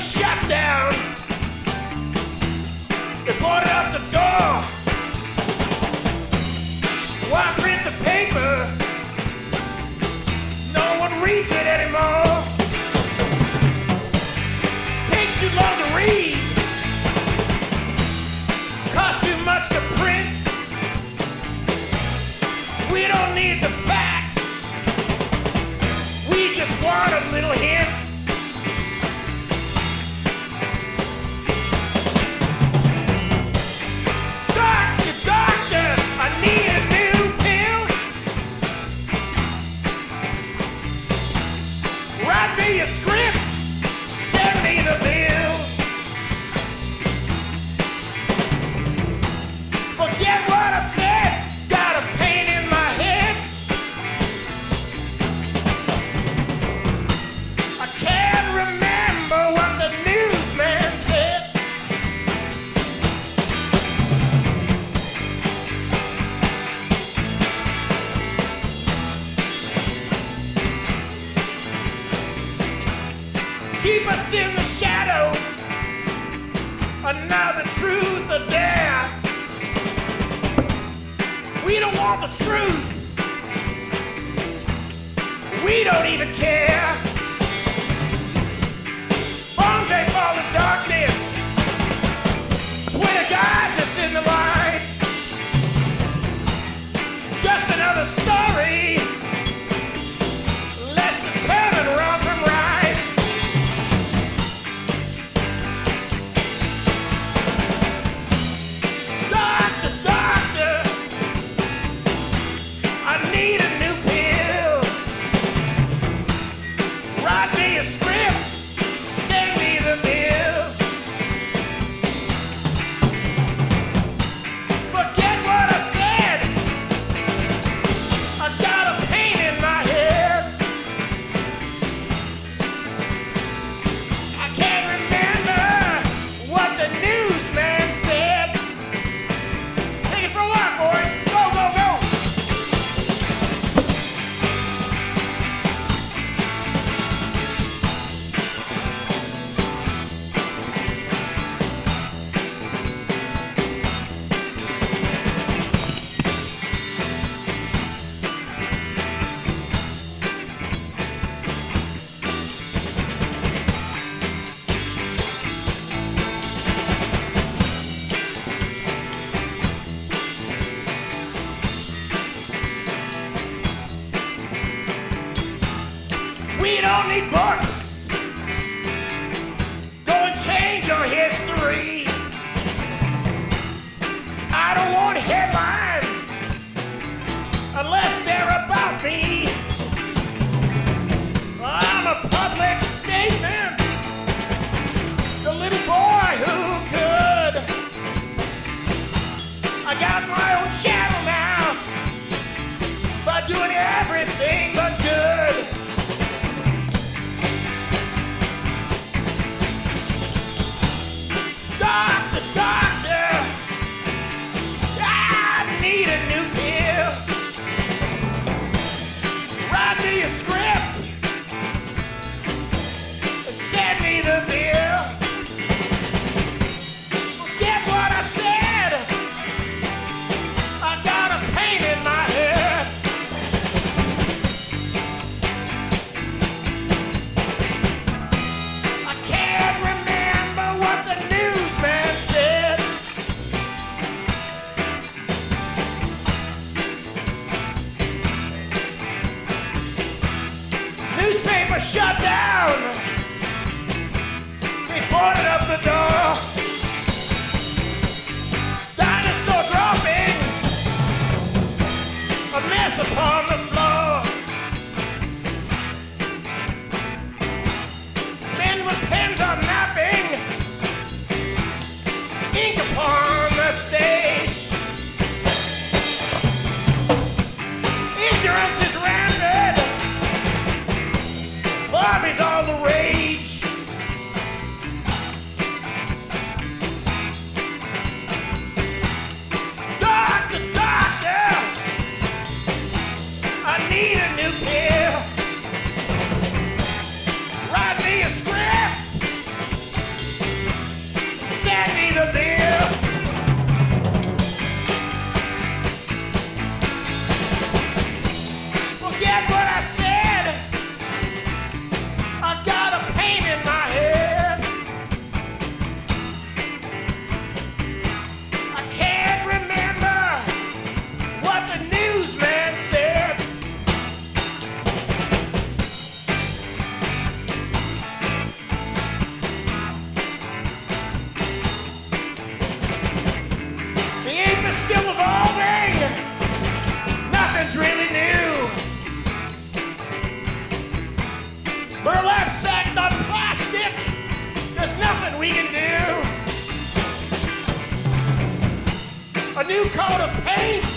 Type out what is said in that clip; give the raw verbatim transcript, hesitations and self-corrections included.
shut down. They boarded up the door. Why print the paper? No one reads it anymore. Takes too long to read. Costs too much to print. We don't need the facts. We just want a little hint. Doctor, doctor, I need a new pill. Write me a script, send me the bill. Forget what I said, got a pain in my head. I can't remember what the newsman said. Keep us in the shadows, another truth or dare. We don't want the truth. We don't even care. Bombs ain't fall in darkness. Twitter guys that's in the line. Just another story. Less than turn and run from right. Doctor, doctor, I need a new pill. Write me a script, send me the bill. Forget what I said. I got a pain in my head. I can't remember what the newsman said. Take it for a walk, boys. Go, go, go. We don't need books. Go and change your history. I don't want headlines unless they're about me. I'm a public statement. The little boy who could. I got my own channel now, by doing everything but good. Doctor, doctor, I need a new pill. Write me a script and send me the bill. Forget what I said. I got a pain in my head. I can't remember what the newsman said. Newspaper shut down. They boarded up the door. Dinosaur droppings, a mess upon the floor. Men with pens are napping, ink upon the stage. Ignorance is rampant. Barbie's all the rage. Doctor, doctor, I need a new pill. Write me a script, burlap sacked on plastic. There's nothing we can do. A new coat of paint.